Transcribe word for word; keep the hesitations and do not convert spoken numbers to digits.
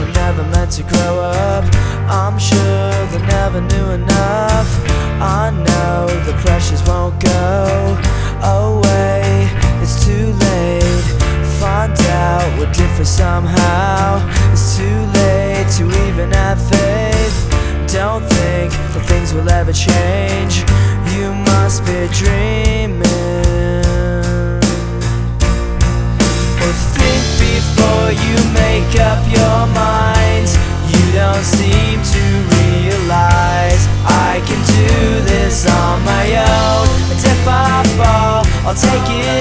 were never meant to grow up. I'm sure they never knew enough. I know the pressures won't go away. It's too late, find out we're different somehow. It's too late to even have faith. Don't think that things will ever change. You must be dreaming.